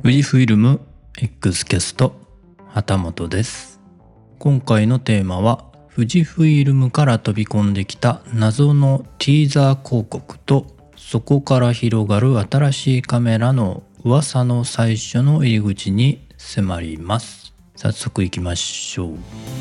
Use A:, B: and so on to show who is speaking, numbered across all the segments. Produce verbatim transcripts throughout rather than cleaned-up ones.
A: 富士フイルム X キャスト旗本です。今回のテーマは富士フイルムから飛び込んできた謎のティーザー広告とそこから広がる新しいカメラの噂の最初の入り口に迫ります。早速行きましょう。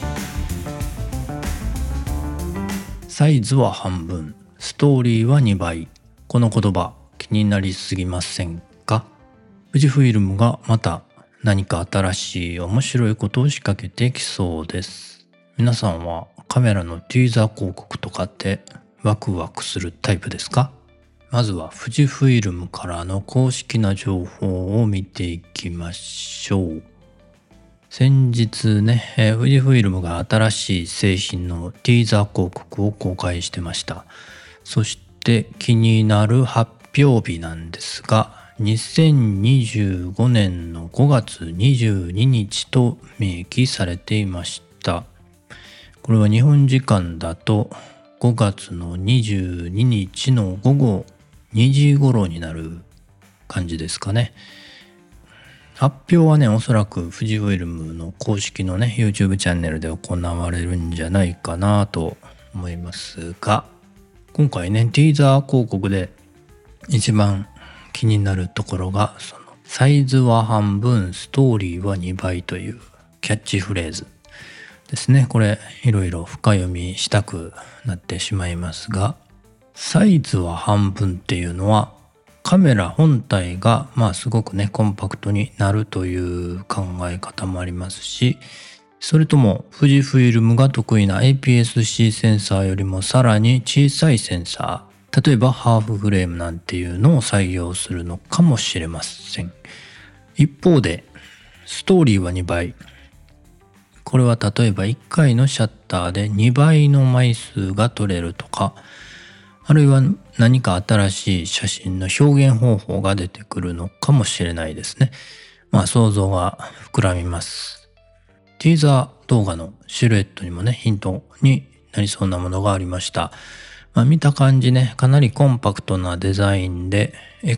A: サイズは半分、ストーリーはにばい。この言葉気になりすぎませんか？富士フイルムがまた何か新しい面白いことを仕掛けてきそうです。皆さんはカメラのティーザー広告とかってワクワクするタイプですか？まずは富士フイルムからの公式な情報を見ていきましょう。先日ね、えー、富士フイルムが新しい製品のティーザー広告を公開してました。そして気になる発表日なんですが、にせんにじゅうごねんのごがつにじゅうににちと明記されていました。これは日本時間だとごがつのにじゅうににちのごごにじ頃になる感じですかね。発表はね、おそらく富士フイルムの公式のね YouTube チャンネルで行われるんじゃないかなと思いますが、今回ねティーザー広告で一番気になるところがそのサイズは半分ストーリーはにばいというキャッチフレーズですね。これいろいろ深読みしたくなってしまいますが、サイズは半分っていうのはカメラ本体がまあすごくねコンパクトになるという考え方もありますし、それとも富士フイルムが得意な エーピーエスシー センサーよりもさらに小さいセンサー、例えばハーフフレームなんていうのを採用するのかもしれません。一方でストーリーはにばい。これは例えばいっかいのシャッターでにばいの枚数が撮れるとか、あるいは何か新しい写真の表現方法が出てくるのかもしれないですね。まあ想像が膨らみます。ティーザー動画のシルエットにもねヒントになりそうなものがありました。まあ、見た感じね、かなりコンパクトなデザインで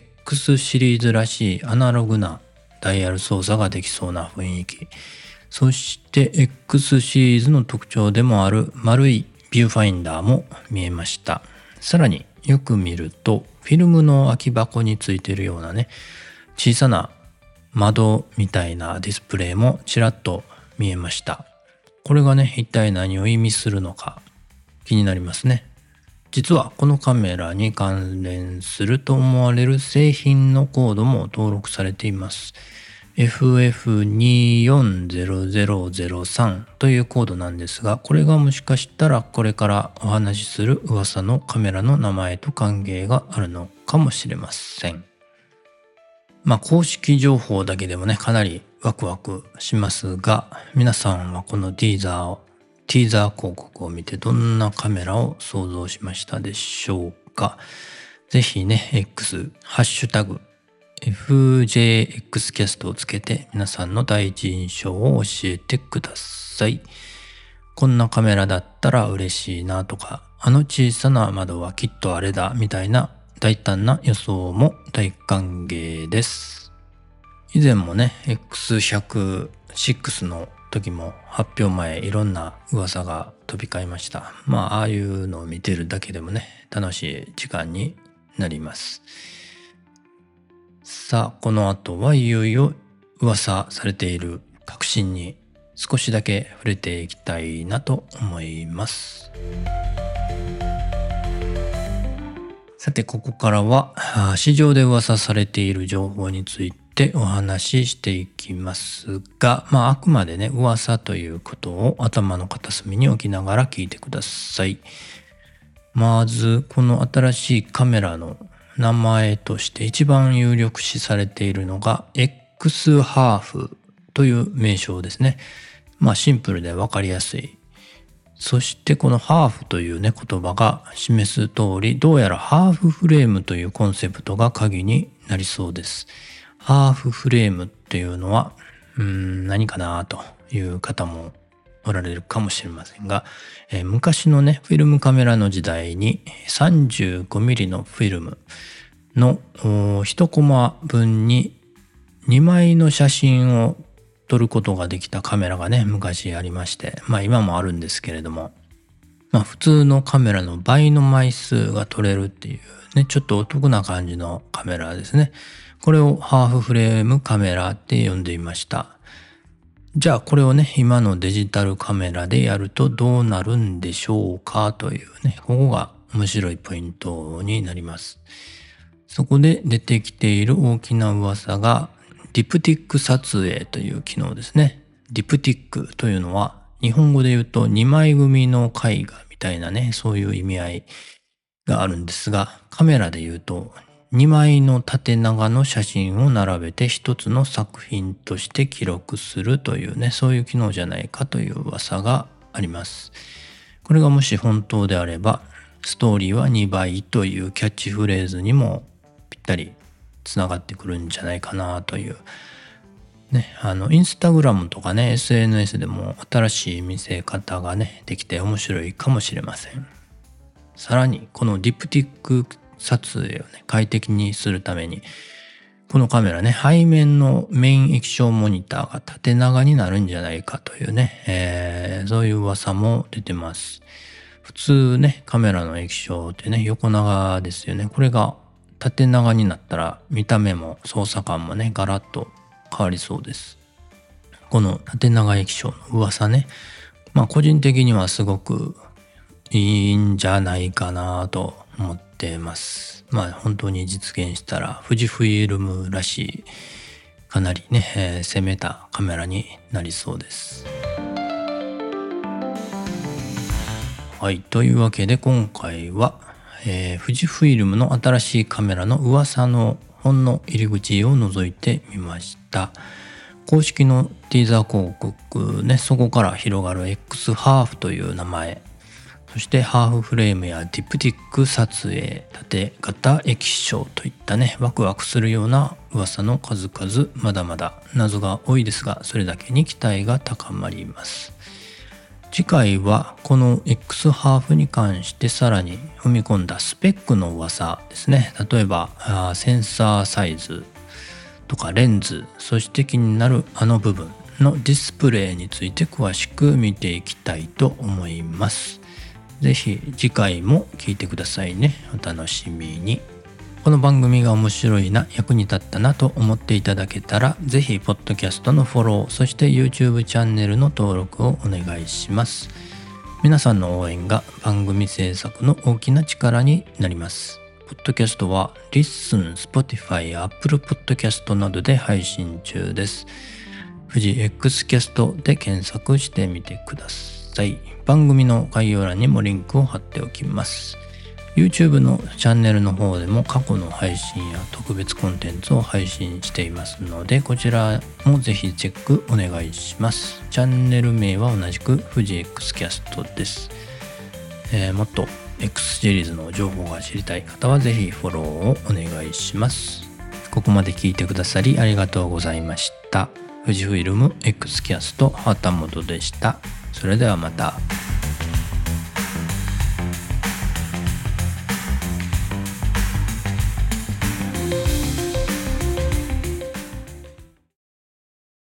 A: X シリーズらしいアナログなダイヤル操作ができそうな雰囲気。そして X シリーズの特徴でもある丸いビューファインダーも見えました。さらによく見るとフィルムの空き箱についているようなね小さな窓みたいなディスプレイもちらっと見えました。これがね一体何を意味するのか気になりますね。実はこのカメラに関連すると思われる製品のコードも登録されています。エフエフによんゼロゼロゼロさん というコードなんですが、これがもしかしたらこれからお話しする噂のカメラの名前と関係があるのかもしれません。まあ公式情報だけでもねかなりワクワクしますが、皆さんはこのティーザーをティーザー広告を見てどんなカメラを想像しましたでしょうか。ぜひね X ハッシュタグ エフジェーエックス キャストをつけて皆さんの第一印象を教えてください。こんなカメラだったら嬉しいなとか、あの小さな窓はきっとあれだみたいな大胆な予想も大歓迎です。以前もね エックスひゃくろく の時も発表前いろんな噂が飛び交いました。まあああいうのを見てるだけでもね楽しい時間になります。さあこの後はいよいよ噂されている革新に少しだけ触れていきたいなと思います。さてここからは市場で噂されている情報についてお話ししていきますが、まああくまでね噂ということを頭の片隅に置きながら聞いてください。まずこの新しいカメラの名前として一番有力視されているのが X ハーフという名称ですね。まあシンプルでわかりやすい。そしてこのハーフというね言葉が示す通り、どうやらハーフフレームというコンセプトが鍵になりそうです。ハーフフレームっていうのはうーん何かなという方もおられるかもしれませんが、えー、昔のねフィルムカメラの時代に さんじゅうごミリ のフィルムのいちコマ分ににまいの写真を撮ることができたカメラがね昔ありまして、まあ今もあるんですけれども、まあ普通のカメラの倍の枚数が撮れるっていうね、ちょっとお得な感じのカメラですね。これをハーフフレームカメラって呼んでいました。じゃあこれをね今のデジタルカメラでやるとどうなるんでしょうかというね、ここが面白いポイントになります。そこで出てきている大きな噂がディプティック撮影という機能ですね。ディプティックというのは日本語で言うとにまい組の絵画みたいなね、そういう意味合いがあるんですが、カメラで言うとにまいの縦長の写真を並べて一つの作品として記録するというね、そういう機能じゃないかという噂があります。これがもし本当であれば、ストーリーはにばいというキャッチフレーズにもぴったりつながってくるんじゃないかなというね、あのインスタグラムとかね エスエヌエス でも新しい見せ方がねできて面白いかもしれません。さらにこのディプティック撮影をね快適にするために、このカメラね背面のメイン液晶モニターが縦長になるんじゃないかというね、えー、そういう噂も出てます。普通ねカメラの液晶ってね横長ですよね。これが縦長になったら見た目も操作感もねガラッと変わりそうです。この縦長液晶の噂ね、まあ個人的にはすごくいいんじゃないかなと思ってます。まあ本当に実現したら富士フイルムらしいかなりね、えー、攻めたカメラになりそうです。はい、というわけで今回は、えー、富士フイルムの新しいカメラの噂のほんの入り口を覗いてみました。公式のティーザー広告ね、そこから広がる X ハーフという名前、そしてハーフフレームやディプティック撮影、縦型液晶といったねワクワクするような噂の数々、まだまだ謎が多いですが、それだけに期待が高まります。次回はこの X ハーフに関してさらに踏み込んだスペックの噂ですね。例えばあセンサーサイズとかレンズ、そして気になるあの部分のディスプレイについて詳しく見ていきたいと思います。ぜひ次回も聞いてくださいね。お楽しみに。この番組が面白いな、役に立ったなと思っていただけたら、ぜひポッドキャストのフォロー、そして YouTube チャンネルの登録をお願いします。皆さんの応援が番組制作の大きな力になります。ポッドキャストは Listen、Spotify、Apple Podcast などで配信中です。富士 X キャストで検索してみてください。番組の概要欄にもリンクを貼っておきます。YouTube のチャンネルの方でも過去の配信や特別コンテンツを配信していますので、こちらもぜひチェックお願いします。チャンネル名は同じく富士 X キャストです。えー、もっと X シリーズの情報が知りたい方はぜひフォローをお願いします。ここまで聞いてくださりありがとうございました。富士フイルム X キャスト畑本でした。それではまた。